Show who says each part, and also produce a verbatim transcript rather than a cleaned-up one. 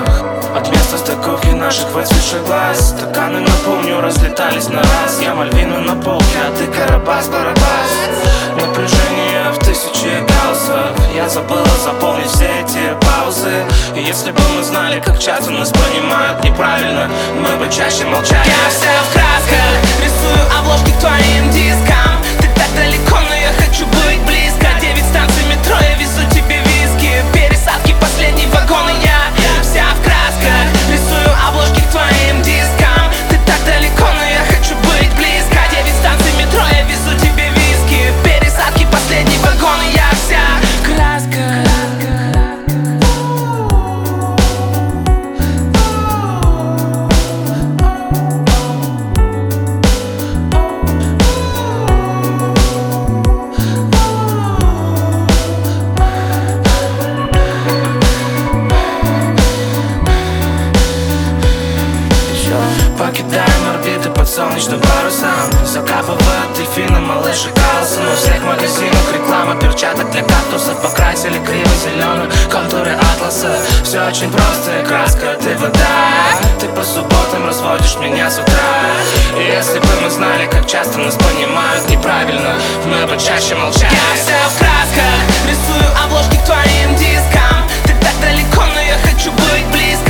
Speaker 1: От места стыковки наших выцветших глаз стаканы, напомню, разлетались на раз. Я Мальвина на полке, а ты Карабас-Барабас. Напряжение в тысячи гаусов. Я забыла заполнить все эти паузы. И если бы мы знали, как часто нас понимают неправильно, мы бы чаще молчали.
Speaker 2: Я вся в красках, рисую обложки к твоим дискам. Ты так далеко, но я хочу быть близко. Девять станций метро, я везу тебе виски. Пересадки, последний вагон, и я вся в красках, рисую обложки к твоим дискам. Ты так далеко, но я хочу быть близко. Девять станций метро, я везу тебе виски. Пересадки, последний вагон, и я вся в красках.
Speaker 1: Покидаем орбиты под солнечным парусом. Закапывают дельфины, малыши Карлсон. У всех магазинах реклама перчаток для кактусов. Покрасили криво зеленым контуры атласа. Все очень просто, и краска, ты вода. Ты по субботам разводишь меня с утра. И если бы мы знали, как часто нас понимают неправильно, мы бы чаще молчали.
Speaker 2: Я вся в красках, рисую обложки к твоим дискам. Ты так далеко, но я хочу быть близко.